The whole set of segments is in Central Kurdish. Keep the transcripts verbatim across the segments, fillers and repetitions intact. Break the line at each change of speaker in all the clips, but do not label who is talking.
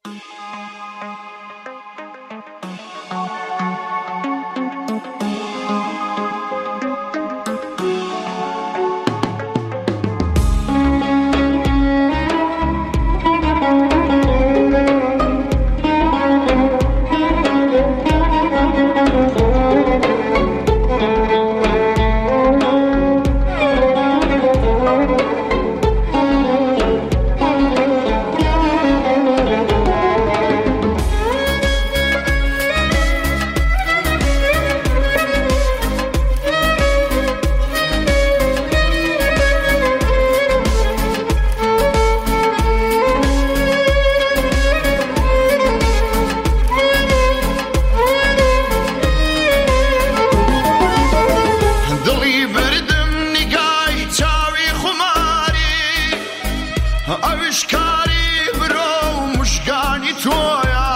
ئەویشکاری برۆ و مژگانی تۆیە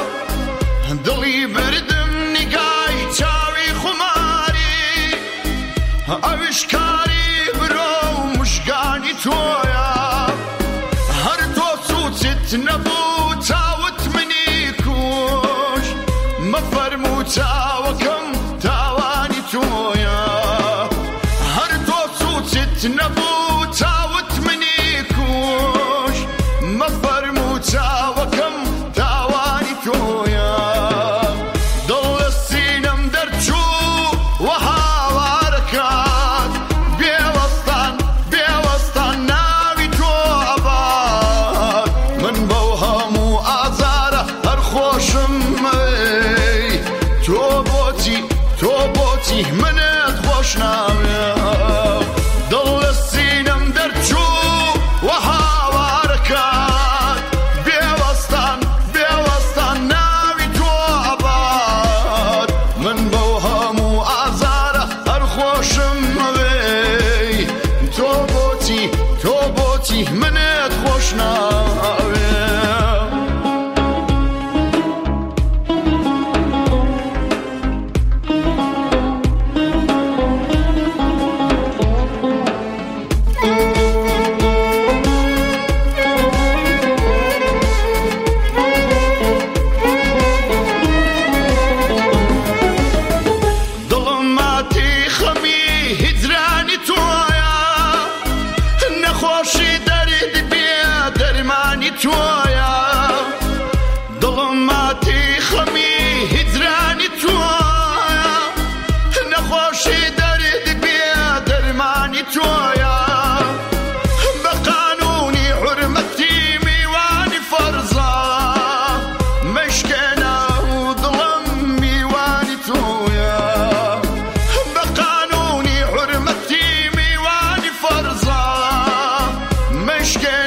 دڵی بردم نیگای چاوی خوماری ئەویشکاری برۆ و مژگانی تۆیە هەر تۆ سوچت نەبوو چاوت منی کوش مەفەرموو چاوەکەم تاوانی تۆیە هەر تۆ سوچت نەبوو چاوت منی کوش مەفەرموو چاوەکەم تاوانی تۆیە دڵ لە سینەم دەرچوو و هاوارەکات بێوەستان بێوەستان ناوی تۆ ئەبات من بەو هەموو ئازارە هەر خۆشم مەوەی تۆ بۆچی تۆ بۆچی منت خۆش ناوێ دڵ لە سینەم دەرچوو و هاوارەکات بێوەستان بێوەستان ناوی تۆ ئەبات من بەو هەموو ئازارە هەر خۆشم مەوەی تۆ بۆچی تۆ بۆچی منت خۆش ناوێ تۆیە دڵم ماتی خەمی هیجرانی تۆیە نەخۆشی دەرد بێ دەرمانی تۆیە بە قانونی حورمەتی میوانی فەرزە مەشکێنە و دڵم میوانی تۆیە بە قانونی حورمەتی میوانی فەرزە مەشکێنە